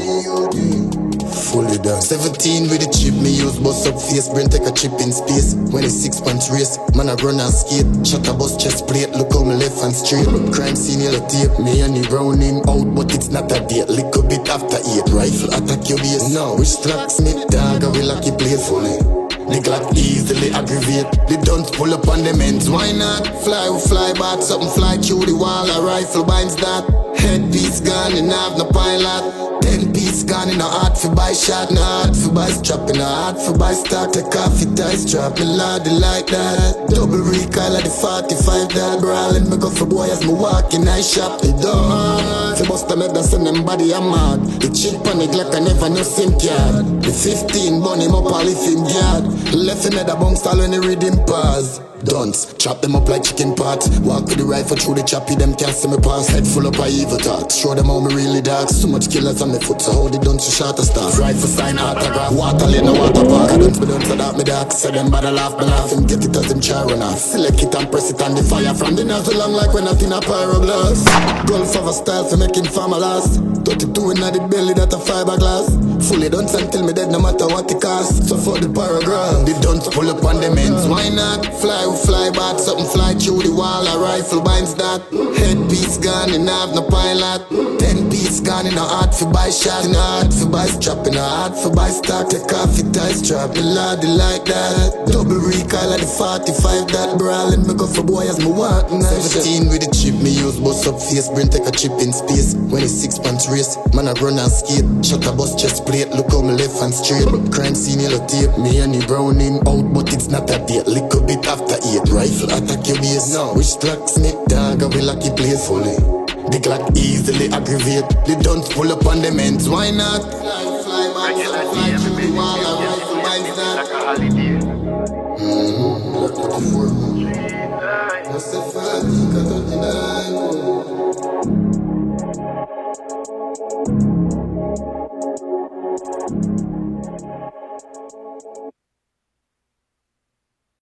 Fully done. 17 with the chip, me use bust up face, brain take a chip in space. When it's 6 punch race, man I run and skate. Shut a bus chest plate, look how me left and straight. Crime scene yellow tape, me and the Browning out, but it's not a date. Little bit after 8, rifle attack your base. Now which tracks me dog, I will lucky playfully. The Glock easily aggravate. The guns pull up on them ends, why not? Fly or fly back, something fly through the wall. A rifle binds that. Headpiece gone and have no pilot. 10-piece gone in a heart for buy shot, no heart for buy strap, in a heart for buy stock. Take off your tie strap, me lordy like that. Double recoil at the 45 that brawling. Me go for boy as me walk in I shop. The door fi bust a med and send them body a mad. The chick on the Glock I never know SIM card. The 15 burn him up all if him guard. Left him at a bounce all when he read him pass. Dunce, chop them up like chicken pot. Walk with the rifle through the choppy, them can't see me pass. Head full up of evil thoughts. Show them how me really dark. So much killers on my foot, so how they done to shot a star. Rifle sign autograph, water lane, no water park. I don't be done so that me dark. Say them bad, I laugh, me laugh. Him get it as him try run off. Select it and press it on the fire. From the nozzle long like when not in a pyroglass. Gulf of a style for making farmer last. 32 in the belly that a fiberglass. Fully done until me dead no matter what it cost. So for the paragraph, the dunce pull up on them ends. Why not? Fly back, something fly through the wall. A rifle binds that. Headpiece gone and have no pilot. 10-piece gone in a heart for buy shot, in a heart for buy strap, in a heart for buy stock. Take off your tie strap, me lordy like that. Double recoil at the 45 that brawling. Me go for boy as me walk. 17 with the chip, me use bust up face, brain take a chip in space. When it's 6 punch race, man I run and skate. Shut a bus chest plate, look how me left and straight. Crime scene yellow tape, me and the Browning out, but it's not a date. Little bit after 8, rifle attack your base. Now which tracks me dog, I will lucky playfully. The Glock easily aggravate. The guns pull up on them ends, why not? Fly back, fly through the wall. A rifle binds that. Like a holiday. Like a